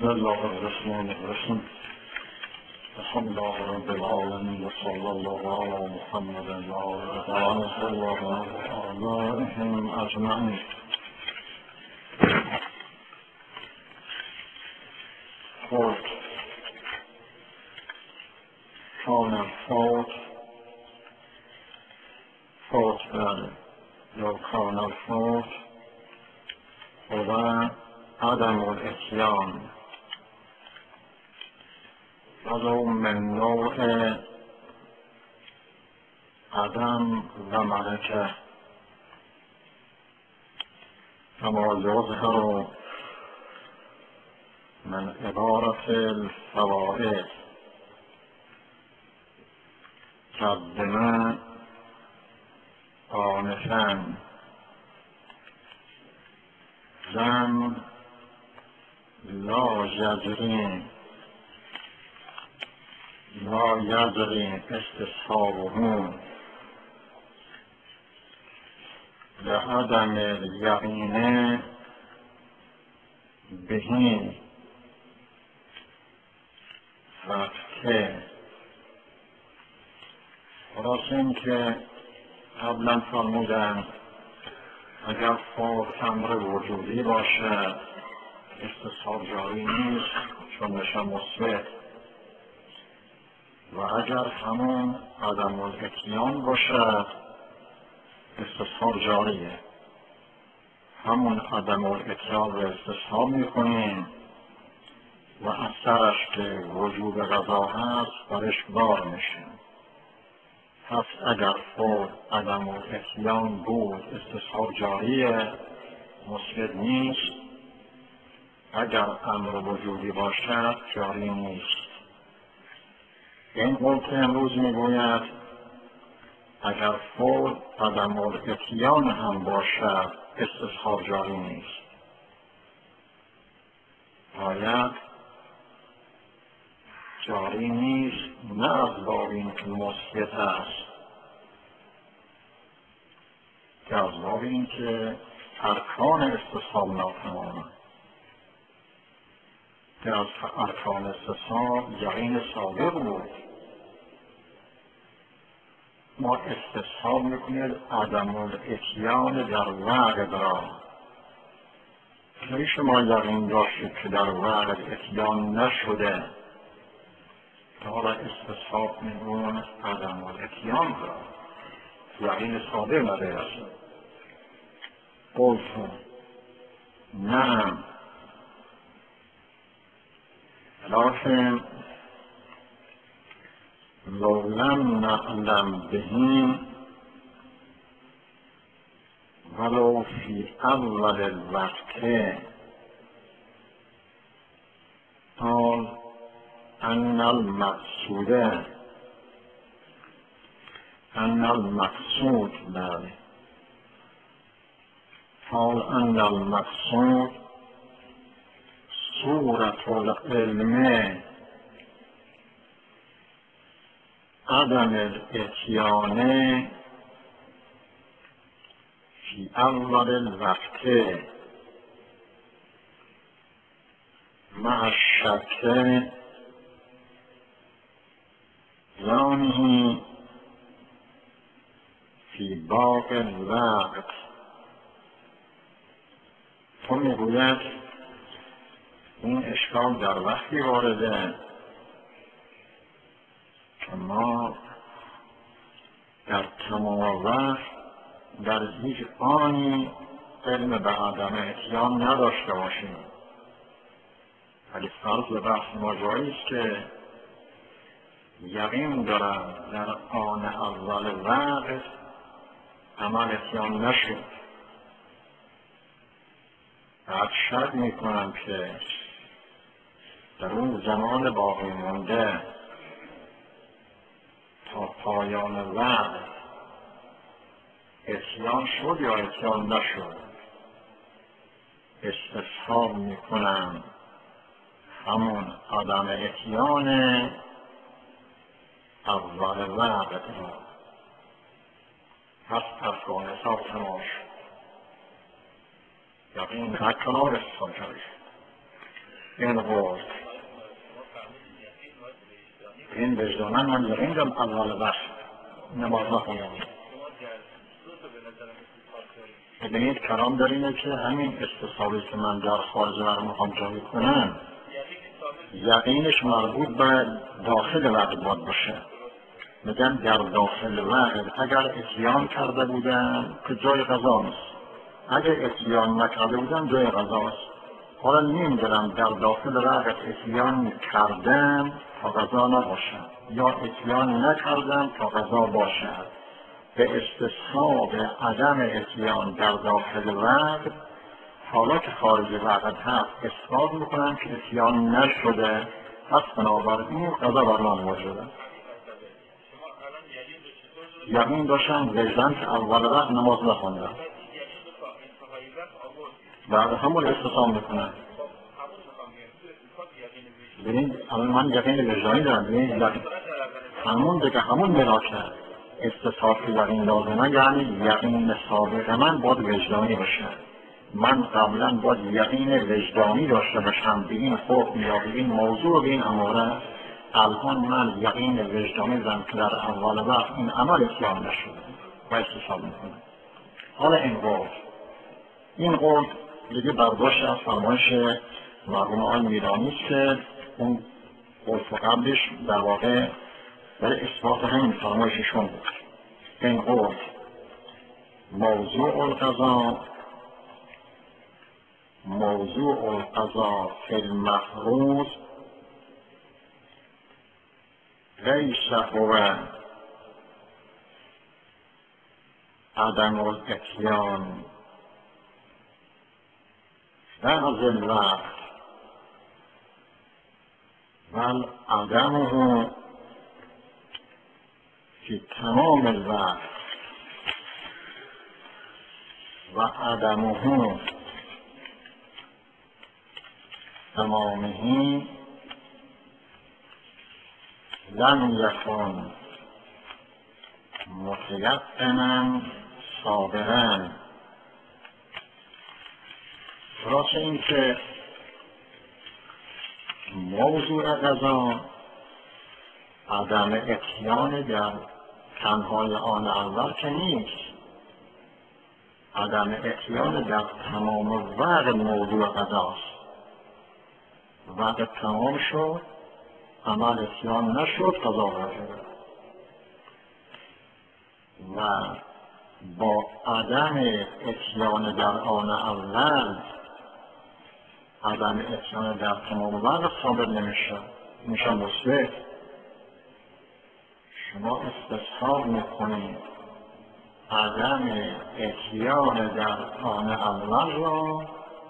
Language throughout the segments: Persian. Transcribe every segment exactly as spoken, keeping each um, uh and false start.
بسم الله الرحمن الرحیم. الحمد لله رب العالمین و صلی الله علی محمد و آله و آبائهم اجمعین. خود کان الفوت فوت بله یا کان الفوت و عدم الاتیان ولو من نوع عدم و ملکه كما يظهر من عبارة الفوائد قدم آنفا لم لا يجري لا يجري استصحابه لعدم اليقين به فتحه. خلاصه این که قبلا فرمودن اگر فوت امر وجودی باشه استصحاب جاری نیست چون میشه مثبت، و اگر همون عدم الاتیان باشه استصحاب جاریه. همون عدم الاتیان رو استصحاب میکنیم و اثرش که وجود غذا هست برش بار میشه. پس اگر فوت عدم الاتیان بود استصحاب جاریه، مثبت نیست. اگر امر وجودی باشد جاری نیست. این قول که امروز میگوید اگر فوت عدم الاتیان هم باشد استصحاب جاری نیست. باید جاری نیست نه از باب این که مثبت است، که از باب این که ارکان استصحاب ناتمامه، که از ارکان استصحاب یقین صادق بود. ما استصحاب میکنید عدم الاتیان در وعد را. که شما یقین داشتید که در وعد اتیان نشده، حالا استصحاب میگون عدم الاتیان را یقین صادق ندارد. قلت نعم لكن لو لم نعلم به ولو في اول الوقت قال ان المقصود ان المقصود بله قال ان المقصود صورة العلم عدم الاتیان فی اول الوقت مع الشک ظانه فی باقی الوقت. تو میگوید این اشکال در وقتی وارده که ما در تمام وقت در هیچ آنی علم به عدم اتیان نداشته باشیم، ولی فرض بحث ما جاییست که یقین دارم در آن اول وقت عمل اتیان نشد. بعد شک میکنم که در اون زمان باقی مونده تا پایان وقت اتیان شد یا اتیان نشد. استصحاب میکنم همون عدم اتیان اول وقت را. پس ارکان حساب تماش یقین اکنار استثاب جاری. این قول این وجدانن من یقین دارم اول وقت نماز نخوندم. ببینید کلام در اینه که همین استصحابی که من در خارج وقت میخوام جاری کنم یقینش مربوط به داخل وقت باید باشه. میگم در داخل وقت اگر اتیان کرده بودم که جای غذا نیست، اگر اتیان نکرده بودم جای غذا است. حالا نمیدونم در داخل وقت اتیان کردم تا غذا نباشد یا اتیان نکردم تا غذا باشد. به استصحاب عدم اتیان در داخل وقت حالا که خارج وقت هست اثبات میکنم که اتیان نشده، پس بنابراین غذا بر من موجوده. یقین داشتم وجدان که اول وقت نماز نخوندم، بعد همون استصحاب میکنم. ببینید الان من یقین وجدانی دارم. ببینید همون دیگه همون ملاکه استصحاب که یقین لازمه، یعنی یقین سابق من باید وجدانی باشه. من قبلا باید یقین وجدانی داشته باشم به این حکم یا به این موضوع به این اماره. الان من یقین وجدانی دارم که در اول وقت این عمل اتیان نشده و استصحاب میکنم. حالا این قول این قول دیگه برداشت از فرمایش مرحوم آقای میرانی است که اون قول قبلش در واقع برای اثبات همین فرمایششون بود. این قول موضوع القضا موضوع القضا فی المفروض لیس هو عدم الاتیان بعض الوقت بل عدمه فی تمام الوقت و عدمه تمامه لم یکن متیقنا صابرا. راست این که موضوع قضا عدم اتیان در تنهای آن اول که نیست، عدم اتیان در تمام وقت موضوع قضاست. وقت تمام شد، عمل اتیان نشد، قضا واجبه. و با عدم اتیان در آن اول عدم اتیان در تمام وقت ثابت نمیشه، میشه مثبت. شما استصحاب میکنید عدم اتیان در آن اول را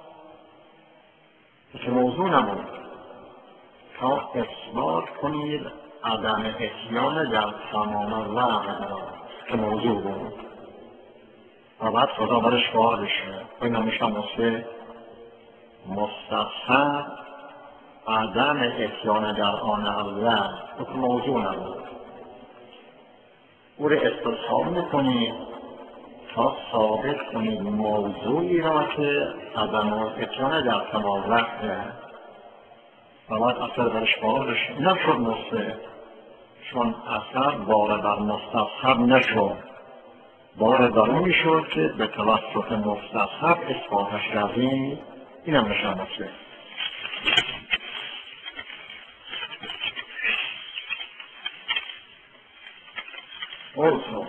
که موضوع نبود تا اثبات کنید عدم اتیان در تمام وقت را که موضوع بود و بعد خدا برش کار بشه. این همیشه مثبت. مستصحب عدم اتیان در آن اول که موضوع نبود او را استصحاب میکنید تا ثابت کنید موضوعی را که عدم اتیان در تمام وقته و بعد اثر برش کار بشه. این هم شد مثبت، چون اثر بار بر مستصحب نشد، بار بر اون میشد که به توسط مستصحب اثباتش کردیم. این هم نشان مثبت. قلت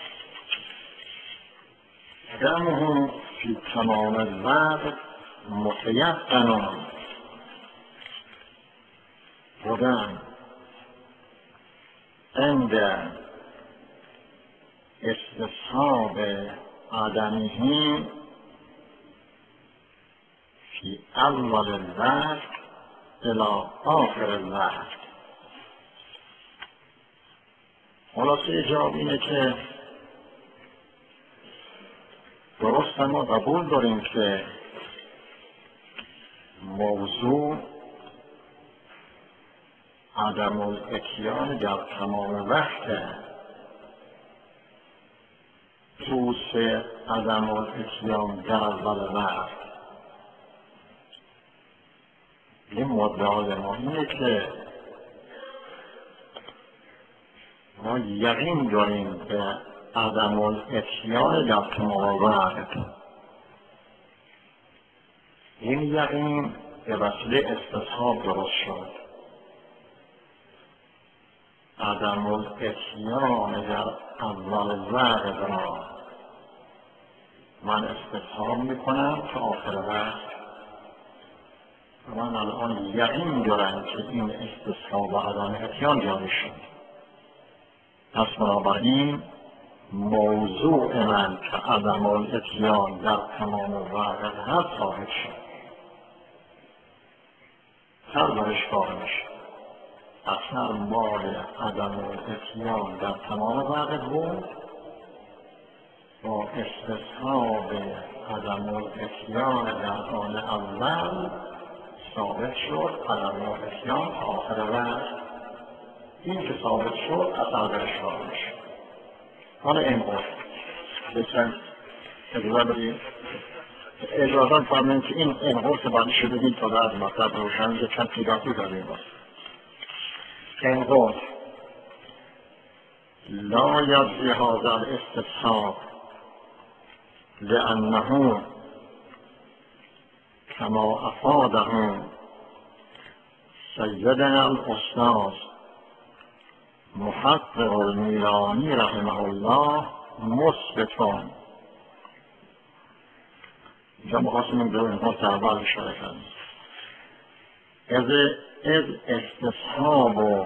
دمه فی تمام الوقت متیقن بودن عند استصحاب عدمه فی اول الوقت الی آخر الوقت. خلاصه جواب اینه که درست ما قبول داریم که موضوع عدم الاتیان در تمام وقت، خصوص عدم الاتیان در اول وقت. این مدعای ما اینه که ما یقین داریم به عدم الاتیان در تمام وقت. این یقین به وسیله استصحاب درست شد. عدم الاتیان در اول وقت را من استصحاب میکنم تا آخر وقت. من الان یقین دارم که این استصحاب و عدم اتیان جاری شد. پس بنابراین موضوع من که عدم الاتیان در تمام وقت هست ثابت شد. سر برش کار میشه. اثر مال عدم الاتیان در تمام وقت بود با استصحاب عدم الاتیان در آن اول ثابت شد. عدم الاتیان تا آخر وقت این که ثابت شد اثر برش کار میشه. حالا این بود بسن اجازه بدید اجازه فرمین که این انقرص بعدی شده بید تا در مطلب روشن یک چند پیداتی داریم باست. انقرص لا یجزی هذا الاستصحاب لأنه كما أفاده سيدنا الأستاذ محقق المیلانی رحمه الله مثبت. اینجا مخواستیم این دو انقرص اول اشاره کنیم. از از استصحاب و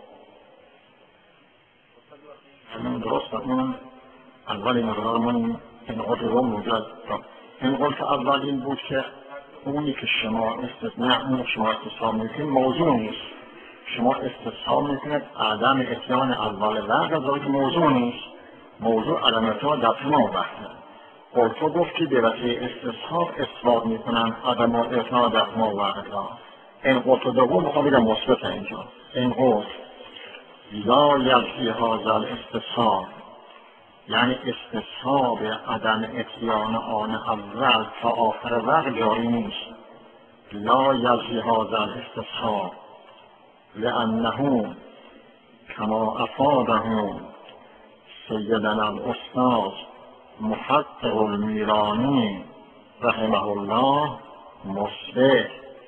همین درست اون اولی مقدار من انقرص رو موجود دارم. انقرص اول این بود که اونی که شما استثناء اون شما استصحاب میکنید موضوع نیست. شما استصحاب میکنید عدم اتیان اول وقت از که موضوع نیست. موضوع عدم اتیان در تمام وقته. قلتو گفت که به وسیله استصحاب اثبات میکنن عدم اتیان در تمام وقت را. انقرص دوم میخوام بگم مثبت اینجا. انقرص لا یجزی هذا الاستصحاب یعنی استصحاب عدم اتیان آن اول تا آخر وقت جاری نیست. لا یجزی هذا الاستصحاب لأنه كما أفاده سيدنا الأستاذ محقق المیلانی رحمه الله مثبت.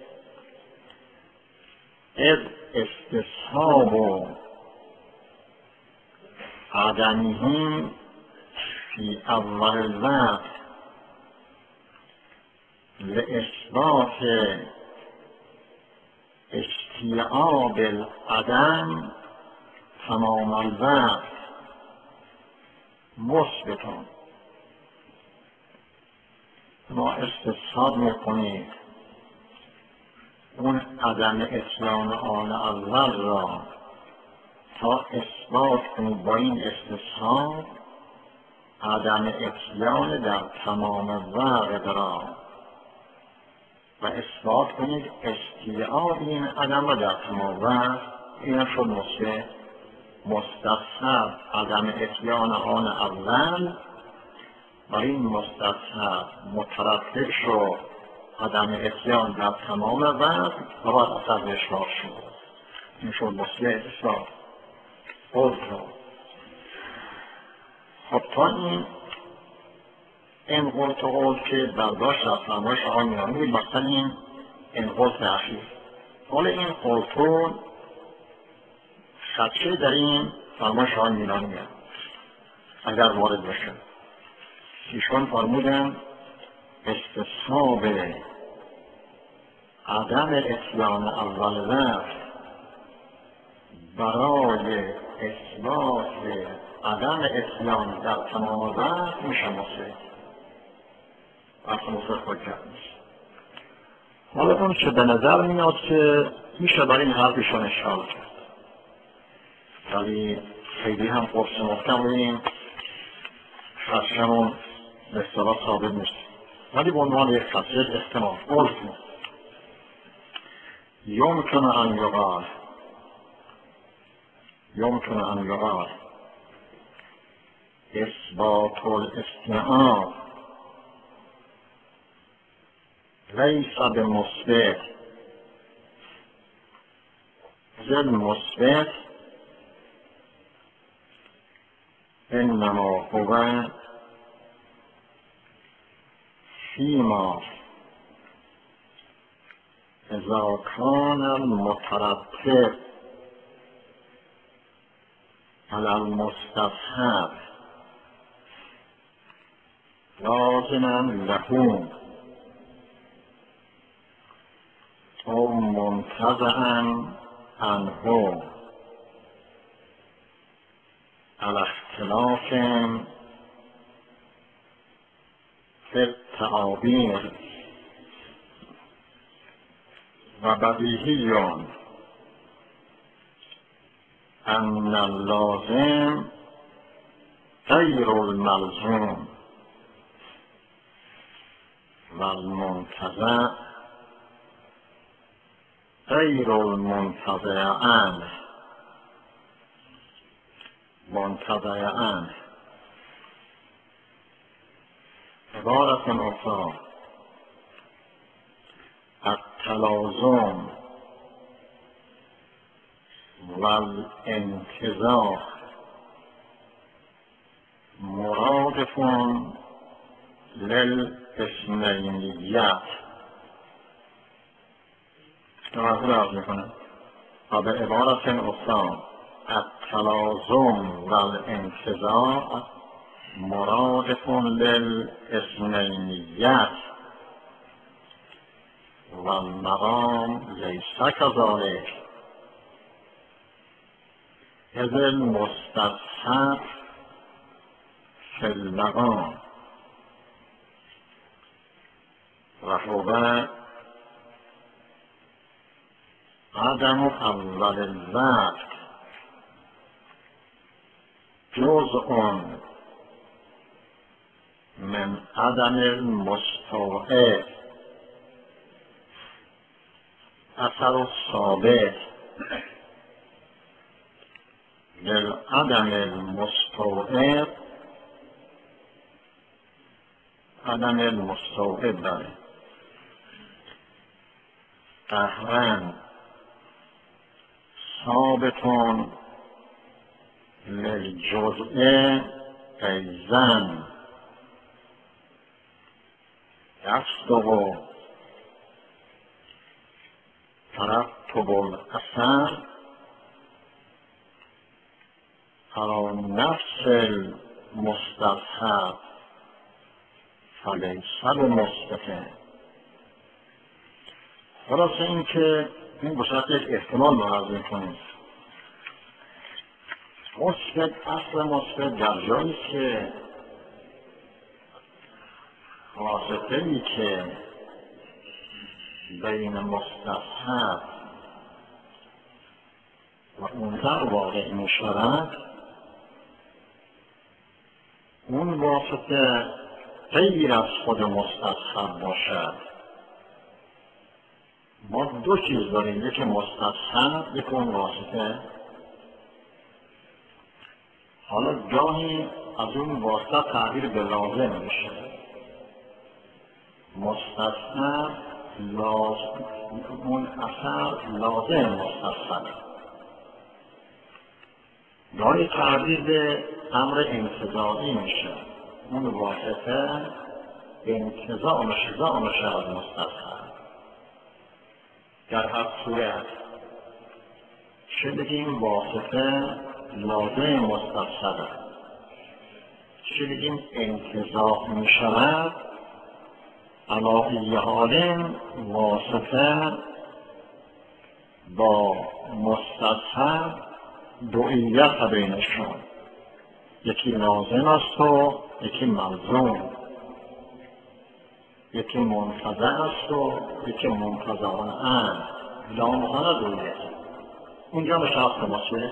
اذ استصحاب عدمه في اول الوقت لإثبات استیعاب العدم تمام الوقت مثبتون. ما استصحاب میکنیم اون عدم اتیان آن اول را تا اثبات کنید با این استصحاب عدم اتیان در تمام وقت را و اثبات کنید استیعاب این عدم را در تمام وقت. این شد مثبت. مستصحب عدم اتیان آن اول و این مستصحب مترتب شد عدم اتیان در تمام وقت و باید اثر بشکار شد. این شد مثبت اثبات. قلت خب تا این این قلت و قلت که برداشت از فرمایش آقای میلانی بود مثلا این این قلت اخیر. حالا این قلت خدشه در این فرمایش آقای میلانی میاد اگر وارد بشه. ایشان فرمودن استصحاب عدم اتیان اول وقت برای اثبات عدم اتیان در تمام وقت میشه مثبت. اصلا مثبت حجت نیست. حالا اون که به نظر میاد که میشه برای این حرفشان اشکال کرد ولی خیلی هم قرص محکم بودیم خدشمون به اصطلاح ثابت نیست ولی به عنوان یک خدشت احتمال قرص یمکن ان یقال يمكن أن يرى إثبات الاستعارة ليس بمثبت زل مثبت انما هو فیما اذا کان المترتب علی المستصحب لازما له او منتزعا عنه على اختلاف فی التعابیر و بدیهی ان اللازم غیر الملزوم و المنتزع غیر المنتزع عنه منتزع عنه. عبارت اخرى التلازم والانتزاع مرادف للاثنینیت. توجه عرض میکنم و به عبارت اخرى التلازم والانتزاع مرادف للاثنینیت و المقام لیس کذلک اذ المستصحب فی المقام و هو عدم اول الوقت جزء من عدم المستوعب اثر الثابت للعدم المستوعب عدم المستوعب داره قهرن ثابتون للجزء ایزن یصدق ترتب الاثر على نفس المستصحب فلیس بمثبت. خلاصه این که این بشرط یک احتمال رو عرض می‌کنیم. مثبت اصل مثبت در جایی که واسطه‌ای که بین مستصحب و منکر واقع می‌شود اون واسطه غیر از خود مستصحب باشد. ما دو چیز داریم، یکی مستصحب یکی اون واسطه. حالا گاهی از اون واسطه تعبیر به لازم میشه. مستصحب لازم اون اثر لازم مستصحب. گاهی تعبیر به امر انتزاعی میشه. اون واسطه انتزاع مشزاع مشهد مستصحب. در هر صورت چه بگیم واسطه لازم مستصحب، چه بگیم انتزاع می شود، علی ای حال واسطه با مستصحب دوئیت بینشون، یکی لازم است و یکی ملزوم، یکی منتزع است و یکی منتزع عنه. لامحال دوئیت اونجا مشخص باشه.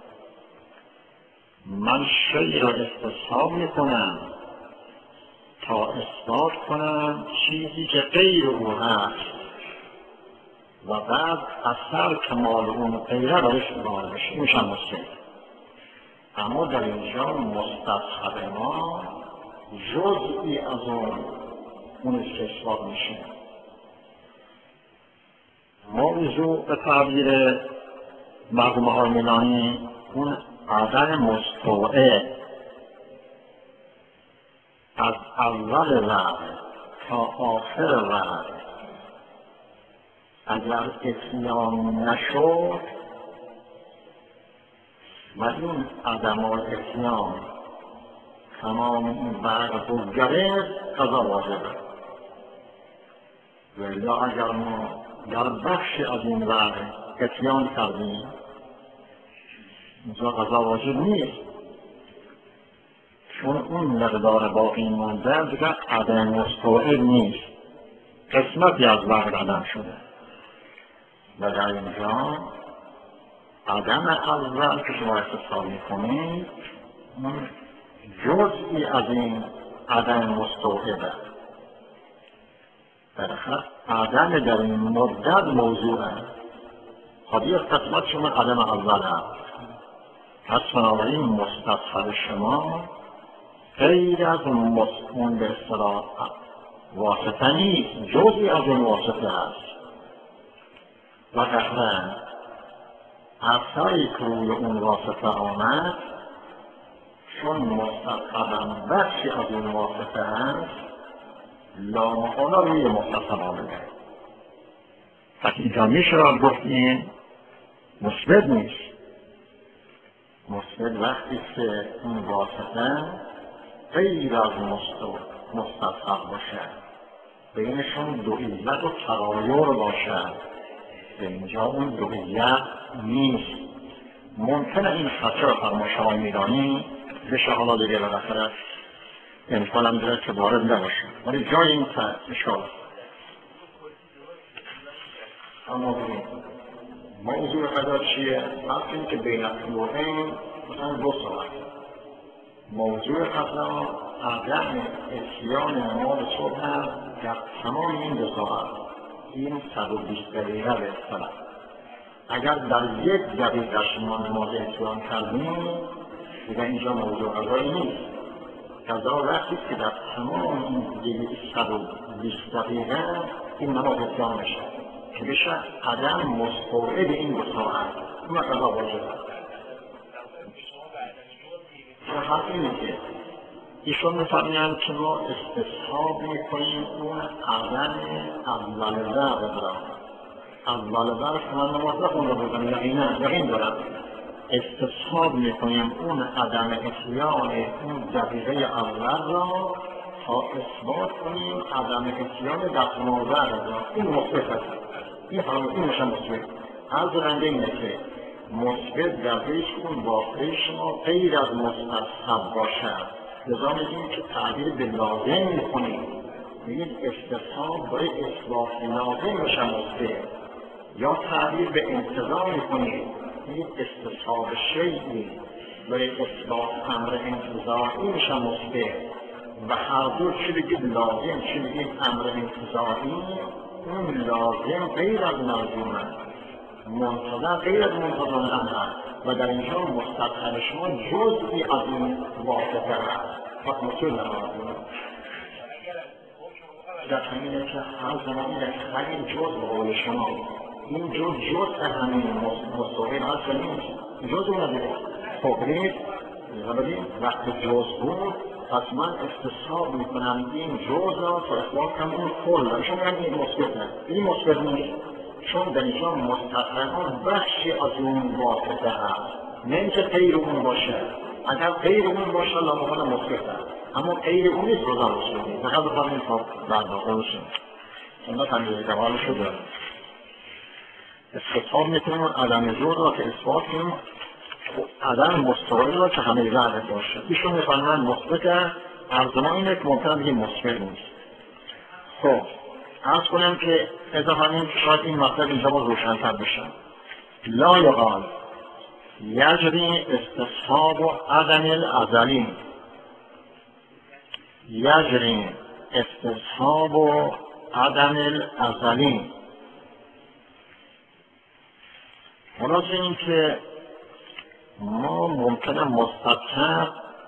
من شیء را استصحاب میکنم تا اثبات کنم چیزی که غیر او هست و بعد اثر کمال اون غیره برش اداره بشه، میشن مسلم. اما در اینجا مستصحب ما جزئی از اون اون اثبات میشه. موضوع به تعبیر مرحوم های میلانی اون عدم مستوعب از اول وقت تا آخر وقت اگر اتیان نشد و این عدم الاتیان تمام این وقت رو گرفت قضا واجبه. ولی اگر ما در بخشی از این وقت اتیان کردیم اینجا قضا واجب نیست، چون اون مقدار باقی مانده دیگر عدم مستوعب نیست، قسمتی از وقت عدم شده و در اینجا عدم اول که شما استصحاب میکنید اون جزئی از این عدم مستوعبه. بالاخره عدم در این مدت موضوعه، خواهی از قسمت شما عدم اول هست. پس بنابراین مستصحب شما غیر از اون به اصطلاح واسطه نیست، جزئی از اون واسطه هست و قطعا اثری که روی اون واسطه آمد چون مستصحبم بخشی از اون واسطه هست لامحالا روی مستصحب آمده. پس اینجا میشه را گفتیم مثبت نیست. مثبت وقتی که اون واسطه غیر از مستصحب باشه، بینشون دو علت و تغایر باشه، به اینجا اون دو علت نیست. ممکنه این خطر رو فرمایش های میلانی بشه حالا دیگه بالاخره امکانم داره که وارد نباشه، ولی جای این اشکال اما بریم موضوع قضا چیه؟ وقتی که بین الطلوعین مثلا دو ساعت موضوع قضا عدم اتیان نماز صبح هست در تمام این دو ساعت، این صد و بیست دقیقه به اصطلاح. اگر در یک دقیقه شما نماز اتیان کردیم دیگه اینجا موضوع قضایی نیست. قضا وقتی که در تمام این صد و بیست دقیقه این نماز اتیان بشه که بشه عدم مستوعب این دو ساعت، اون قضا واجبه. حرف اینه که ایشون میفرمایند که ما استصحاب میکنیم اون عدم اول وقت را. اول وقت که من نماز نخونده بودم یقینا یقین دارم استصحاب میکنیم اون عدم اتیان اون دقیقه اول را تا اثبات کنیم عدم اتیان دقیقه وقت را. این مثبت است، این فرمایش این میشه مثبت. عرض رنده اینه که مثبت در هیچ اون واقعی شما غیر از مستصحب باشد، لذا میگیم که تعبیر به لازم میکنیم، میگیم استصحاب برای اثبات لازم میشه مثبت، یا تعبیر به انتظار میکنیم میگیم استصحاب شیئی برای اثبات امر انتظاری میشه مثبت. و هر دو چی بگید لازم چی بگید امر انتظاری، اون لازم غیر از لازمه، منتظر غیر از منتظر امر و در اینجا مستصحب شما جزئی از این واسطه هست. پس مسئول نمازیم در همینه که هر زمان در همین جز به قول شما این جز جز همین مستقیم هست نیست، جز اون نداره. خب نیست ببینید وقت جز بود پس من استصحاب میکنم این جز را تا اثبات کنم اون کل را. شما میگم این مثبت نه، این مثبت نیست، چون در اینجا مستقیما بخشی از اون واسطه هست، نه اینکه غیر اون باشه. اگر غیر اون باشه لامحالا مثبت هست، اما غیر اون نیست روزا مثبت نیست. فقط بفرمایید تا بعد واقع شد اونها تنجیز کمال شده استصحاب میکنیم عدم جز را که اثبات کنیم عدم مستقل را که همه وعده باشه. ایشون میفرمایند مثبت عرض ما اینه که ممکنه بگیم مثبت نیست. خب عرض کنم که اضافه کنیم که شاید این مطلب اینجا با روشن‌تر بشه. لا یقال یجری استصحاب عدم الازلی، یجری استصحاب عدم الازلی. خلاصه این که ما ممکنه مستصحب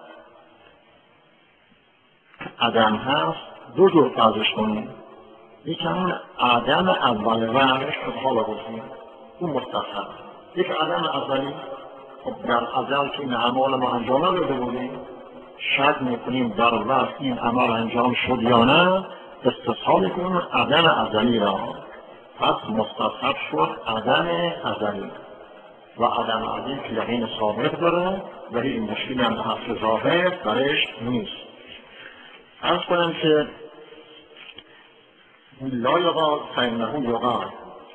عدم هست دو جور فرضش کنیم. یکی همون عدم اول وقت که حالا گفتیم اون مستصحب، یک عدم ازلی. خب در ازل که این اعمال ما انجام نداده بودیم، شک میکنیم در وقت این عمل انجام شد یا نه، استصحاب میکنیم عدم ازلی را. پس مستصحب شد عدم ازلی و عدم ازلی که یقین ثابت داره، ولی این مشکلی هم به حرف ظاهر درش نیست. عرض کنم که لا یقال فانه یقال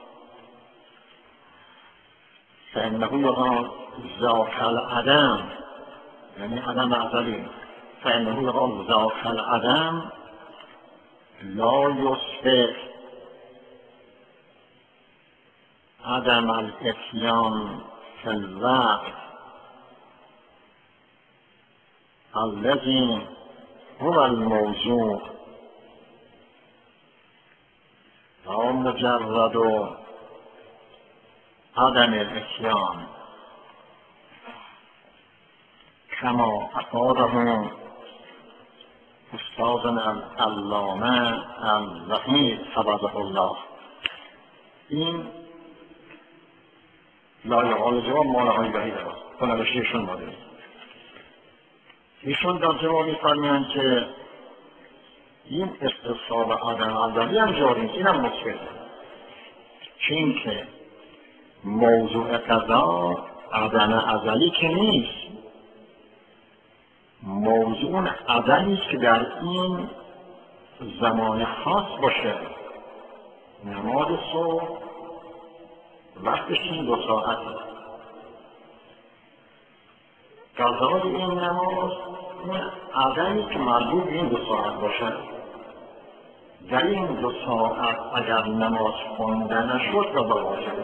فانه یقال ذاک العدم، یعنی عدم ازلی. فانه یقال ذاک العدم لا یثبت عدم الاتیان فی الوقت الذی هو الموضوع و مجرد عدم الاتیان کما افاده استادنا العلامه الوحید حفظه الله. این لا یقال جواب مال های وحید است، بنوشته ایشون ما داریم. ایشون در جواب می‌فرمایند که این استصحاب عدم ازلی هم جاری نیست، این هم مثبته. چون که موضوع قضا عدم ازلی که نیست، موضوع عدمی است که در این زمان خاص باشه. نماز صبح وقتش این دو ساعته، قضای این نماز این عدمی که مربوط به این دو ساعت باشه. در این دو ساعت اگر نماز خونده نشد قضا واجبه.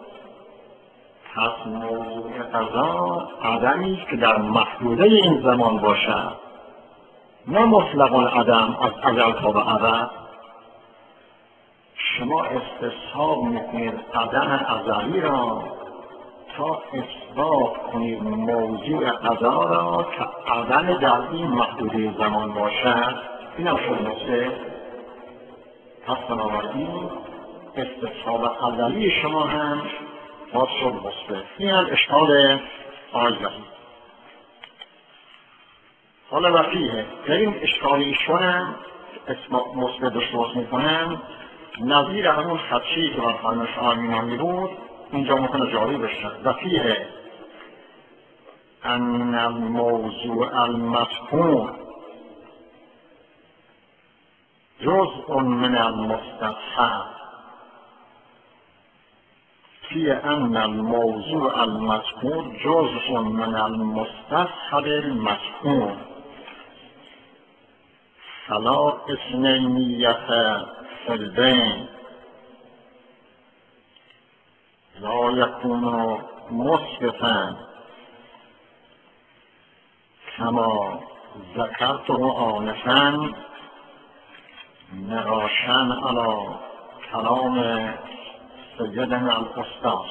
پس موضوع قضا عدمی است که در محدوده این زمان باشه، نه مطلق العدم از ازل تا به ابد. شما استصحاب میکنید عدم ازلی را تا اثبات کنید موضوع قضا را که عدم در این محدوده زمان باشد. این هم شد مثل. پس بنابراین استصحاب ازلی شما هم باز شد مثبت. این هم اشکال آیه. حالا وفیه در این اشکال ایشون هم مثبت داشت میکنن نظیر همون خدشی که بر فرمایش آیینانی بود اینجا ممکنه جاری بشه. وفیه ان الموضوع المذکور جزء من المستصحب فی ان الموضوع المذکور جزء من المستصحب المذکور فلا اثنینیت فی البین لا یکون مثبتا کما ذکرته آنفا نقاشا علی کلام سیدنا الاستاذ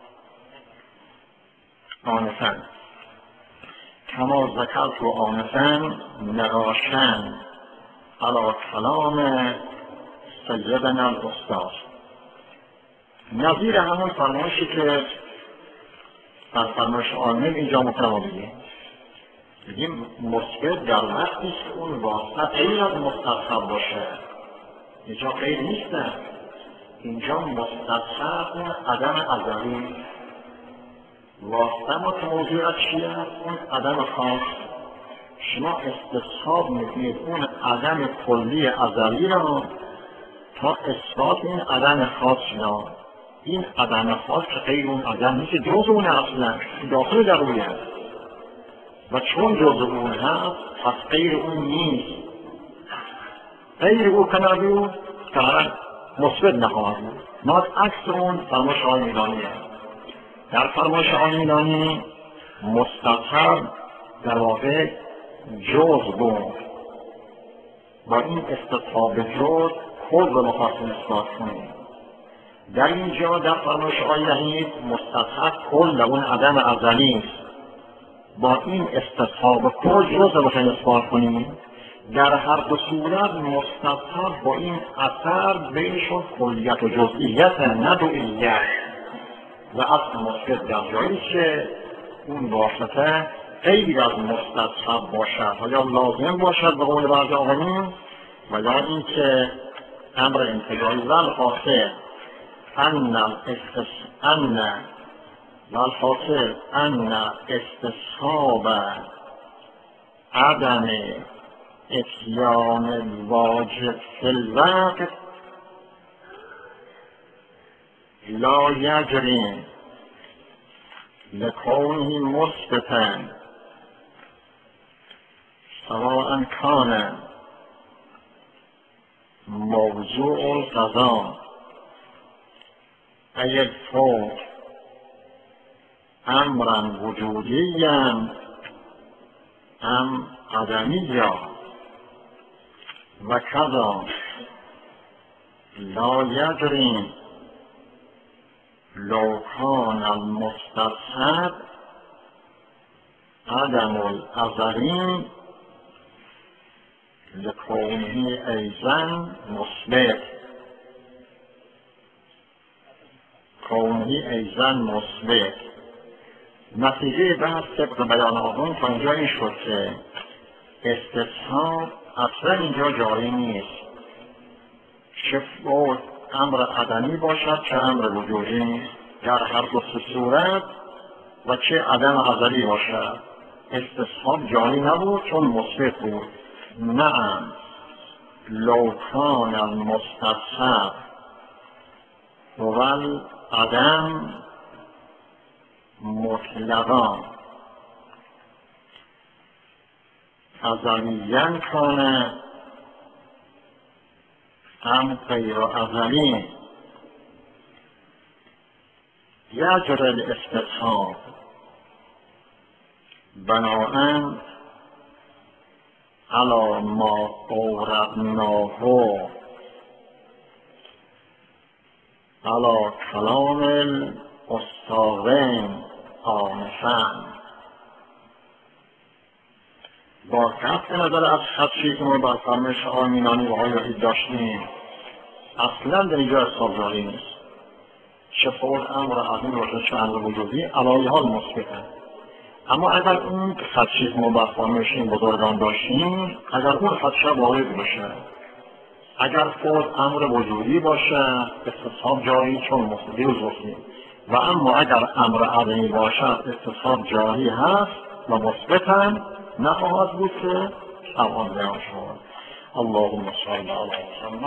آنفا کما ذکرته آنفا نقاشا علی کلام سیدنا الاستاذ. نظیر همون فرمایشی که در فرمایش آنم اینجا مطلب بگیم بگیم مثبت در وقتی که اون واسطه غیر از مستصحب باشه. اینجا غیر نیستن، اینجا مستصحب اون عدم ازلی واسطه ما که موضوع چیه؟ اون عدم خاص. شما استصحاب میکنید اون عدم کلی ازلی را تا اثبات این عدم خاص را. این عدم خاص که غیر اون عدم نیست، جز اون اصلا داخل در روی هست و چون جز اون هست پس غیر اون نیست. غیر او کنابیو که مثبت نخواهد بود. ما عکس اون فرمایش آقای میلانی هست. در فرمایش آقای میلانی مستصحب در واقع جز بود. با این استصحاب جز خود رو مخواستیم اثبات کنیم. در اینجا در فرمایش آقای وحید مستصحب کل اون عدم ازلی است. با این استصحاب کل جز رو مخواستیم اثبات کنیم. در هر دو صورت مستصحب با این اثر بینشون کلیت و جزئیت نه دوئیت. و اصل مثبت در جایی که اون واسطه غیر از مستصحب باشد و یا لازم باشد به قول بعضی آقایون، و یا اینکه امر انتزاعی و الحاصل ان الاستس ان و الحاصل ان استصحاب عدم اتیان الواجب فی الوقت لا یجری لکونه مثبتا سواء کان موضوع القضاء ای الفور امرا وجودیا ام عدمیا و کذا لا یجری لو کان المستصحب عدم الازلی لکونه ایضا مثبت کونه ایضا مثبت. نتیجه بحث طبق بیان آقایون تا اینجا این شد که استصحاب اصلا اینجا جاری نیست، چه بود امر عدمی باشد چه امر وجودی، در هر دو صورت و چه عدم ازلی باشد استصحاب جاری نبود چون مثبت بود. نعم لو کان المستصحب هو العدم مطلقا ازلیا کان ام غیر ازلی یجری الاستصحاب بناءً علی ما اوردناه علی کلام الاستاذین آنفا. با قطع نظر از خدشی که ما بر فرمایش آقای مینانی و آقای وحید داشتیم اصلا در اینجا حساب جاری نیست، چه فور امر عظیم باشه چه امر وجودی علایه حال مثبته. اما اگر اون خدشی که ما بر فرمایش این بزرگان داشتیم اگر اون خدشه وارد باشه، اگر فور امر وجودی باشه استصحاب جاری چون مثبتی و زخمی، و اما اگر امر عدمی باشد استصحاب جاری هست و مثبت هم نخواهد بود که الان بیان شد. اللهم صل علی محمد.